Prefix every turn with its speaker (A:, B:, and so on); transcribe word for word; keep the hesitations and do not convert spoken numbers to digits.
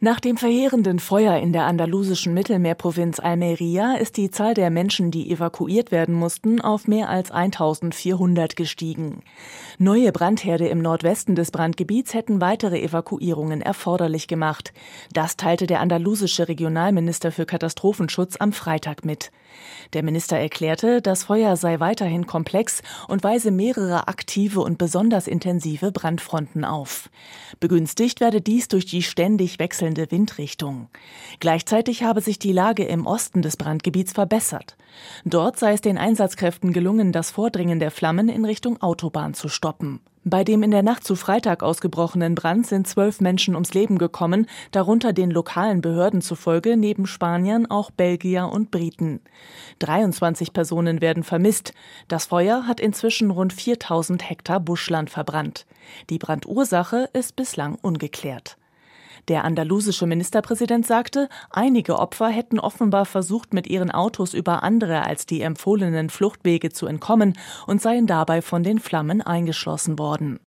A: Nach dem verheerenden Feuer in der andalusischen Mittelmeerprovinz Almería ist die Zahl der Menschen, die evakuiert werden mussten, auf mehr als eintausendvierhundert gestiegen. Neue Brandherde im Nordwesten des Brandgebiets hätten weitere Evakuierungen erforderlich gemacht. Das teilte der andalusische Regionalminister für Katastrophenschutz am Freitag mit. Der Minister erklärte, das Feuer sei weiterhin komplex und weise mehrere aktive und besonders intensive Brandfronten auf. Begünstigt werde dies durch die ständig wechselnde Windrichtung. Gleichzeitig habe sich die Lage im Osten des Brandgebiets verbessert. Dort sei es den Einsatzkräften gelungen, das Vordringen der Flammen in Richtung Autobahn zu stoppen. Bei dem in der Nacht zu Freitag ausgebrochenen Brand sind zwölf Menschen ums Leben gekommen, darunter den lokalen Behörden zufolge neben Spaniern auch Belgier und Briten. dreiundzwanzig Personen werden vermisst. Das Feuer hat inzwischen rund viertausend Hektar Buschland verbrannt. Die Brandursache ist bislang ungeklärt. Der andalusische Ministerpräsident sagte, einige Opfer hätten offenbar versucht, mit ihren Autos über andere als die empfohlenen Fluchtwege zu entkommen und seien dabei von den Flammen eingeschlossen worden.